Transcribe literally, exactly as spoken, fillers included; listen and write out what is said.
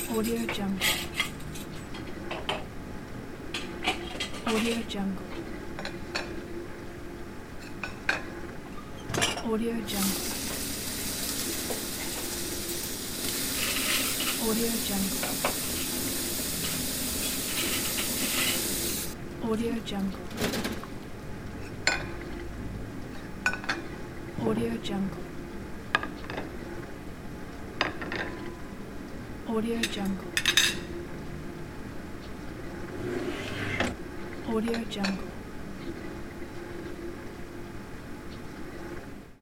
Audio Jungle. Audio Jungle. Audio Jungle. Audio Jungle. Audio Jungle. Audio Jungle. Audio Jungle. Audio Jungle.